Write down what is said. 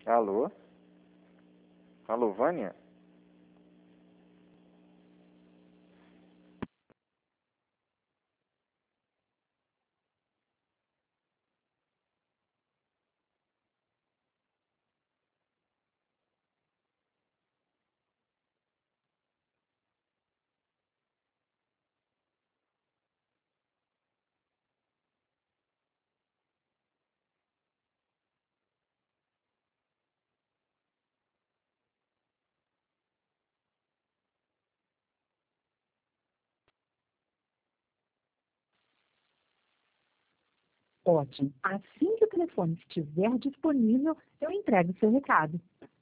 Alô? Alô, Vânia? Ótimo. Assim que o telefone estiver disponível, eu entrego o seu recado.